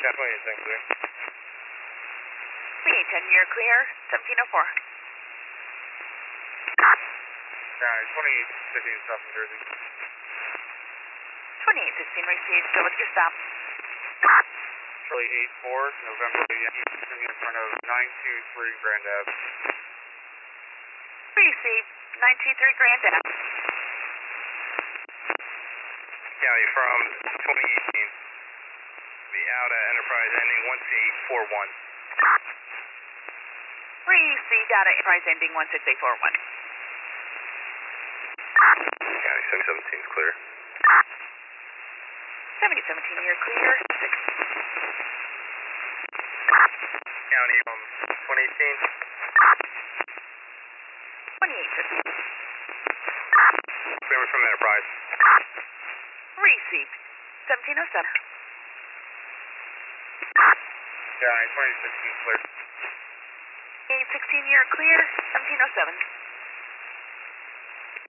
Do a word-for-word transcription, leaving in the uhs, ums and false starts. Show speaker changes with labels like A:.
A: Definitely is clear.
B: twenty-eight ten, you're clear, seventeen oh four.
A: County twenty-eight fifteen, South New Jersey.
B: twenty-eight sixteen, received. So what's your stop?
A: Charlie eight four, November, Yankee, in front of nine two three Grand Ave.
B: Received, nine two three Grand Ave.
A: County from twenty eighteen. Be out at Enterprise ending one C four one.
B: Received, out at Enterprise ending one six eight four one.
A: County seven seventeen is clear.
B: seventy seventeen, you're clear, six.
A: County from twenty eighteen.
B: twenty-eight fifteen.
A: Clear from Enterprise.
B: Received, seventeen oh seven.
A: County twenty sixteen clear.
B: eight sixteen, you're clear, seventeen oh seven.